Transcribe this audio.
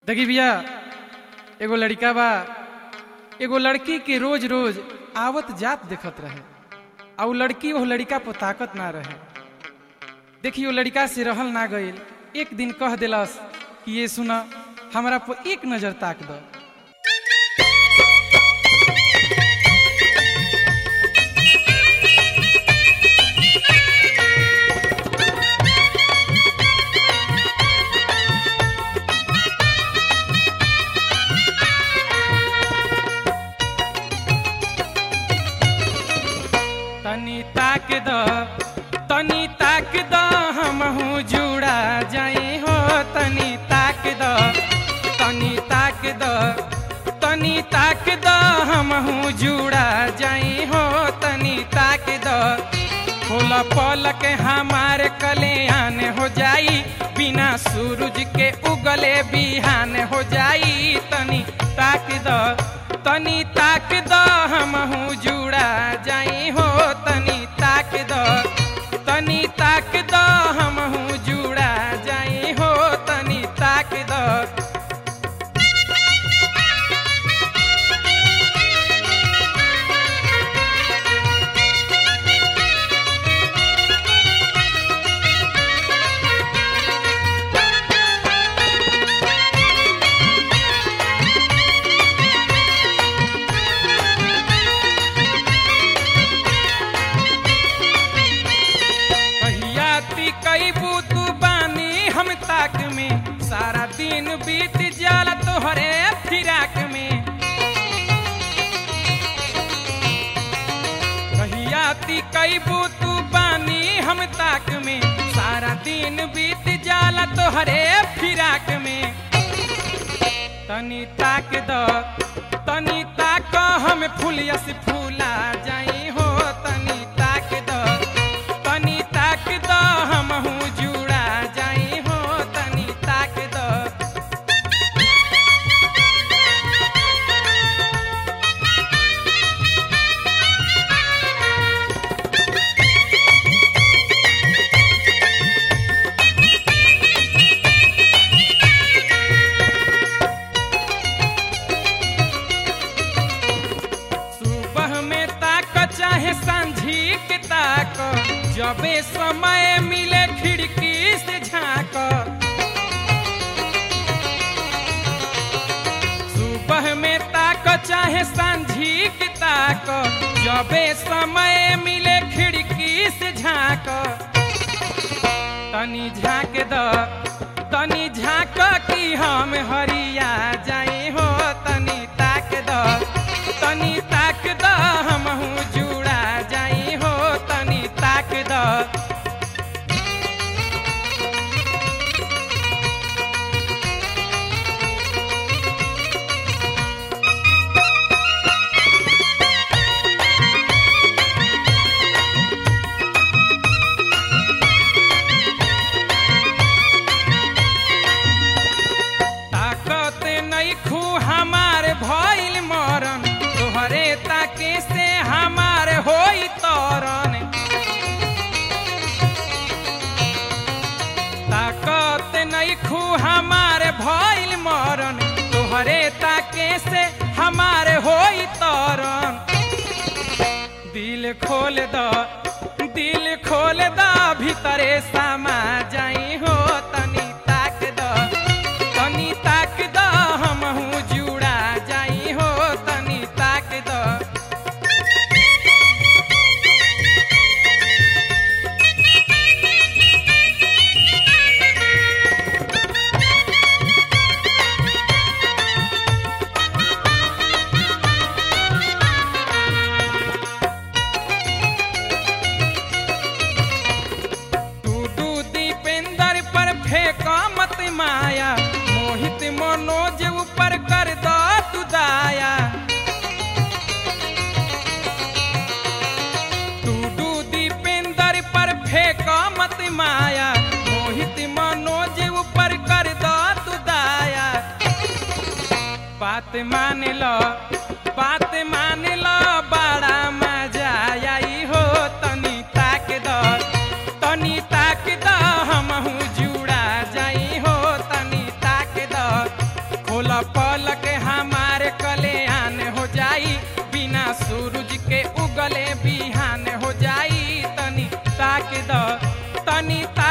देखी भैया एगो लड़का बा एगो लड़की के रोज रोज आवत जात देखत रहे आ उ लड़की वो लड़का पर ताकत ना रहे। देखी वो लड़का से रहल ना गईल। एक दिन कह दिलस कि ये सुना हमरा पर एक नजर ताक दो। तनी ताक द हमहू जुड़ा जाई हो। तनी ताक द हमहू जुड़ा जाई हो। तनी ताक द फूल पलक हमारे कल्याण हो जाई, बिना सूरज के उगले बिहान हो जाई। तनी ताक द हमहू जुड़ा जाई हो। तनी ताक द हमहू जुड़ा जाई हो। तनी ताक द। ताक में सारा दिन बीत जाला तोहरे फिराक में। कहियाती कैबू तू बानी हम ताक में, सारा दिन बीत जाला तोहरे फिराक में। तनी ताक हम फूलियस फूला जाई हो। तनी ताक द हमहू जुड़ा जाई हो। तनी ताक द। सुबह में ताक चाहे सांझी के ताक, जबे समय मिले खिड़की से झाँक। सुबह में ताक चाहे सांझी के ताक, जबे समय मिले खिड़की से झाँक। तनी झाँक कि हम हरिया जाई हो। तनी ताक द हमहू जुड़ा जाई हो। तनी ताक द। ताकत नइखू हमार भइल मरन, तोहरे ताके से हमार होई तरन। ताकत नइखू हमार भइल मरन, तोहरे ताके से हमार होई तरन। दिल खोल द भीतरे समा जाई हो। तनी ताक द हमहू जुड़ा जाई हो। तनी ताक द। दीपेंद्र पर फेंका मत माया, मोहित मनोज ऊपर कर दो तू दाया। दीपेंद्र पर फेंका मत माया, मोहित मनोज ऊपर कर दो तू दाया। बात मान लो बड़ा मजा आई हो। तनी ताक द हमहू जुड़ा जाई हो। तनी ताक द। पलक हमारे कल्याण हो जाई, बिना सूरज के उगले बिहान हो जाई। तनी ताक द तनी